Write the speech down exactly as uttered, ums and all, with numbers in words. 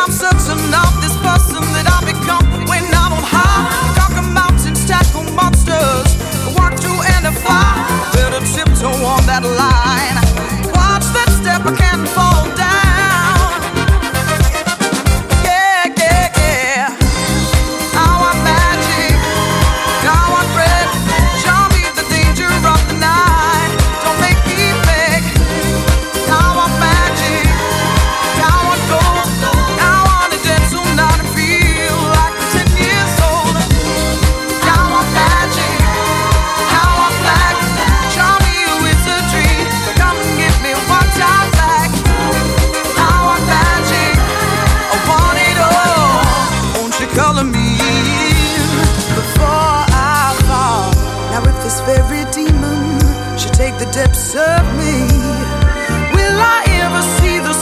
I'm certain of this person that I become when I'm on high. Conquer mountains, tackle monsters, walk through and defy. Better tiptoe on that line. Watch that step, I can't fall down. Yeah, yeah, yeah. I want magic, I want bread. Show me the danger of the night. Don't make me beg. I want magic, I want gold. I want to dance all night and feel like I'm ten years old. I want magic, I want black. Show me a wizardry. Come and give me one time back. I want magic, I want it all. Won't you color me in before I fall? Now if this very demon should take the depths of